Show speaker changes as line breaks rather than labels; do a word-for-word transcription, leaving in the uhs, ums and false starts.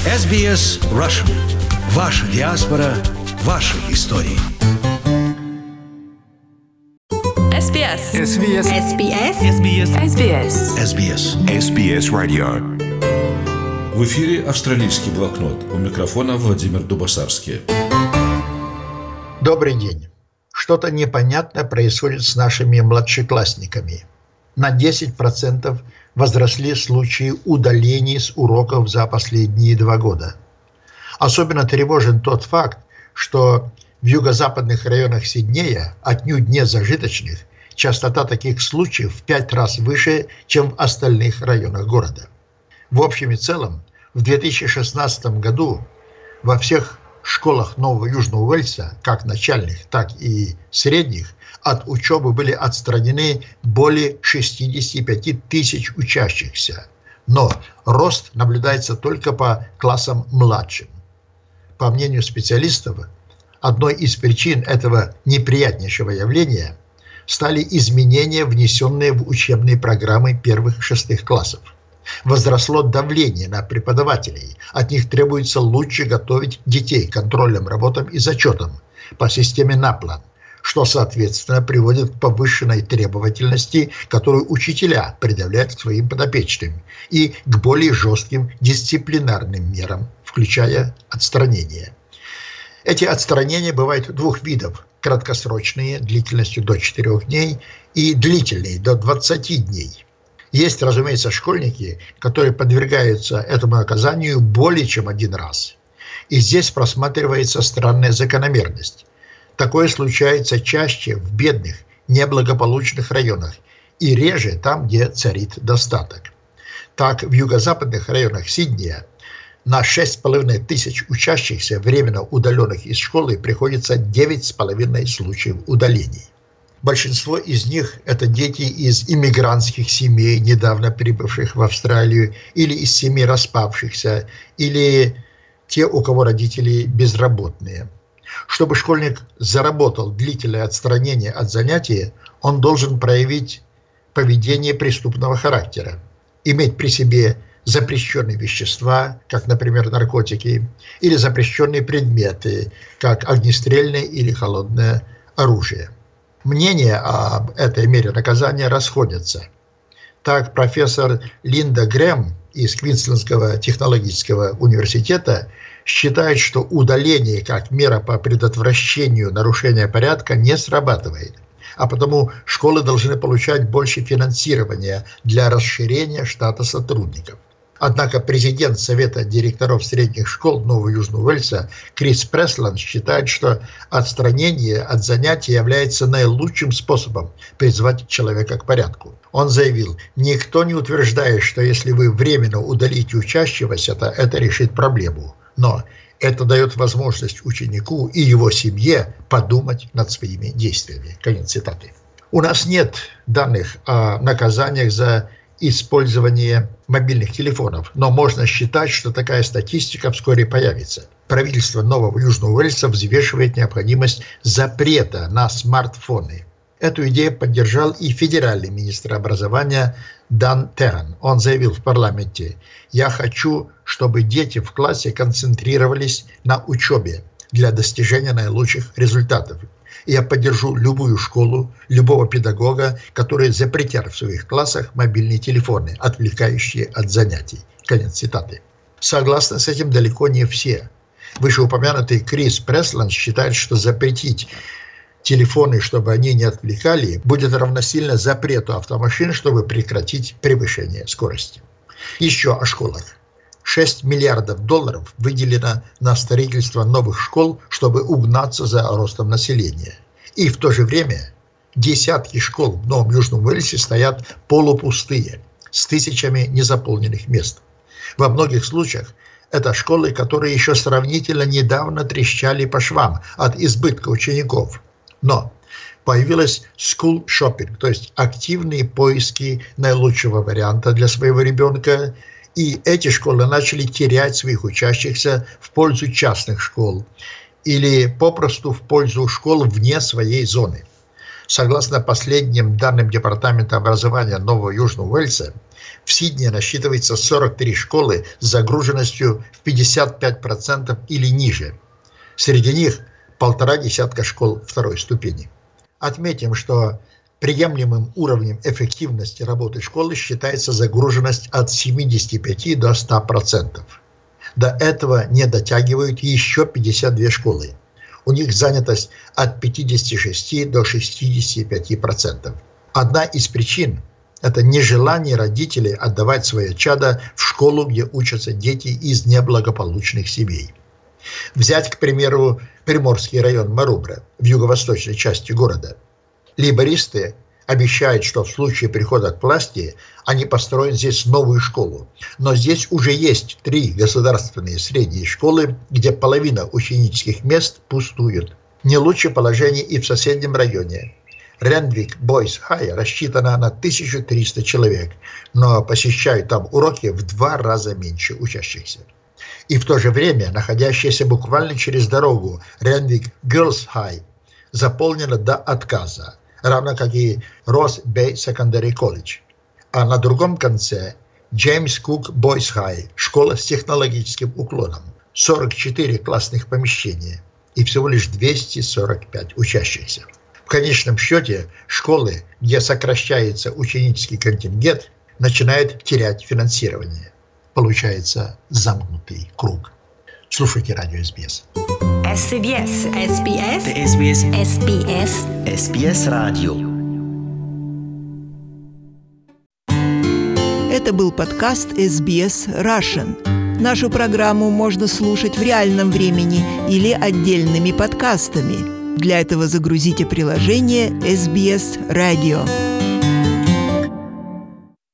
эс би эс Russian. Ваша диаспора, ваши истории.
эс би эс.
эс би эс.
эс би эс. эс би эс. эс би эс.
эс би эс.
эс би эс Radio.
В эфире «Австралийский блокнот». У микрофона Владимир Дубасарский.
Добрый день. Что-то непонятное происходит с нашими младшеклассниками. На десять процентов возросли случаи удалений с уроков за последние два года. Особенно тревожен тот факт, что в юго-западных районах Сиднея, отнюдь не зажиточных, частота таких случаев в пять раз выше, чем в остальных районах города. В общем и целом, в две тысячи шестнадцатом году во всех школах Нового Южного Уэльса, как начальных, так и средних, от учебы были отстранены более шестьдесят пять тысяч учащихся. Но рост наблюдается только по классам младшим. По мнению специалистов, одной из причин этого неприятнейшего явления стали изменения, внесенные в учебные программы первых шестых классов. Возросло давление на преподавателей. От них требуется лучше готовить детей к контрольным работам и зачетам по системе НАПЛАН, что, соответственно, приводит к повышенной требовательности, которую учителя предъявляют к своим подопечным, и к более жестким дисциплинарным мерам, включая отстранение. Эти отстранения бывают двух видов: краткосрочные, длительностью до четырёх дней, и длительные, до двадцати дней. Есть, разумеется, школьники, которые подвергаются этому наказанию более чем один раз. И здесь просматривается странная закономерность. Такое случается чаще в бедных, неблагополучных районах и реже там, где царит достаток. Так, в юго-западных районах Сиднея на шесть с половиной тысяч учащихся, временно удаленных из школы, приходится девять с половиной случаев удалений. Большинство из них – это дети из иммигрантских семей, недавно прибывших в Австралию, или из семей распавшихся, или те, у кого родители безработные. Чтобы школьник заработал длительное отстранение от занятий, он должен проявить поведение преступного характера, иметь при себе запрещенные вещества, как, например, наркотики, или запрещенные предметы, как огнестрельное или холодное оружие. Мнения об этой мере наказания расходятся. Так, профессор Линда Грэм из Квинслендского технологического университета считает, что удаление как мера по предотвращению нарушения порядка не срабатывает, а потому школы должны получать больше финансирования для расширения штата сотрудников. Однако президент Совета директоров средних школ Нового Южного Уэльса Крис Пресланд считает, что отстранение от занятий является наилучшим способом призвать человека к порядку. Он заявил: «Никто не утверждает, что если вы временно удалите учащегося, то это решит проблему. Но это дает возможность ученику и его семье подумать над своими действиями». Конец цитаты. У нас нет данных о наказаниях за использование мобильных телефонов, но можно считать, что такая статистика вскоре появится. Правительство Нового Южного Уэльса взвешивает необходимость запрета на смартфоны. Эту идею поддержал и федеральный министр образования Дан Террен. Он заявил в парламенте: «Я хочу, чтобы дети в классе концентрировались на учебе для достижения наилучших результатов. Я поддержу любую школу, любого педагога, которые запретят в своих классах мобильные телефоны, отвлекающие от занятий». Конец цитаты. Согласны с этим далеко не все. Вышеупомянутый Крис Пресланд считает, что запретить телефоны, чтобы они не отвлекали, будет равносильно запрету автомашин, чтобы прекратить превышение скорости. Еще о школах. шесть миллиардов долларов выделено на строительство новых школ, чтобы угнаться за ростом населения. И в то же время десятки школ в Новом Южном Уэльсе стоят полупустые, с тысячами незаполненных мест. Во многих случаях это школы, которые еще сравнительно недавно трещали по швам от избытка учеников. Но появилось school shopping, то есть активные поиски наилучшего варианта для своего ребенка, и эти школы начали терять своих учащихся в пользу частных школ или попросту в пользу школ вне своей зоны. Согласно последним данным Департамента образования Нового Южного Уэльса, в Сиднее насчитывается сорок три школы с загруженностью в пятьдесят пять процентов или ниже. Среди них полтора десятка школ второй ступени. Отметим, что приемлемым уровнем эффективности работы школы считается загруженность от семидесяти пяти до ста процентов. До этого не дотягивают еще пятьдесят две школы. У них занятость от пятидесяти шести до шестидесяти пяти процентов. Одна из причин – это нежелание родителей отдавать свое чадо в школу, где учатся дети из неблагополучных семей. Взять, к примеру, Приморский район Марубра в юго-восточной части города. Лейбористы обещают, что в случае прихода к власти они построят здесь новую школу. Но здесь уже есть три государственные средние школы, где половина ученических мест пустует. Не лучше положение и в соседнем районе. Рендвик Бойс Хай рассчитана на тысячу триста человек, но посещают там уроки в два раза меньше учащихся. И в то же время находящаяся буквально через дорогу Рендвик Герлс Хай заполнена до отказа, равно как и Росс Бэй Secondary College. А на другом конце Джеймс Кук Бойс Хай, школа с технологическим уклоном, сорок четыре классных помещения и всего лишь двести сорок пять учащихся. В конечном счете школы, где сокращается ученический контингент, начинают терять финансирование. Получается замкнутый круг. Слушайте радио эс би эс.
эс би эс. эс би эс.
эс би эс.
эс би эс.
эс би эс радио.
Это был подкаст эс би эс Russian. Нашу программу можно слушать в реальном времени или отдельными подкастами. Для этого загрузите приложение эс би эс Radio.